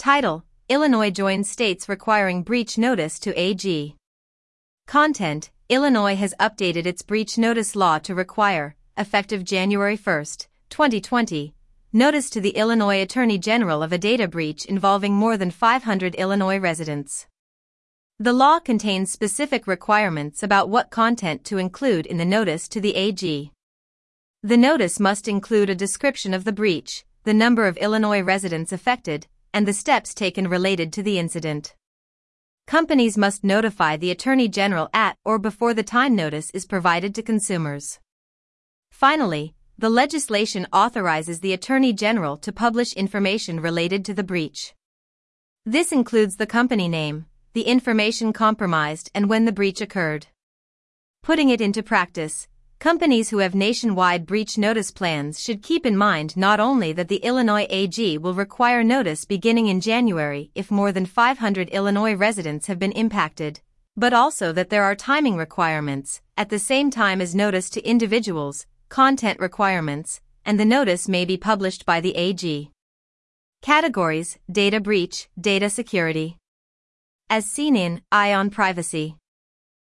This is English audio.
Title: Illinois joins states requiring breach notice to AG. Content: Illinois has updated its breach notice law to require, effective January 1, 2020, notice to the Illinois Attorney General of a data breach involving more than 500 Illinois residents. The law contains specific requirements about what content to include in the notice to the AG. The notice must include a description of the breach, the number of Illinois residents affected, and the steps taken related to the incident. Companies must notify the Attorney General at or before the time notice is provided to consumers. Finally, the legislation authorizes the Attorney General to publish information related to the breach. This includes the company name, the information compromised, and when the breach occurred. Putting it into practice, companies who have nationwide breach notice plans should keep in mind not only that the Illinois AG will require notice beginning in January if more than 500 Illinois residents have been impacted, but also that there are timing requirements, at the same time as notice to individuals, content requirements, and the notice may be published by the AG. Categories: Data breach, data security. As seen in Eye on Privacy.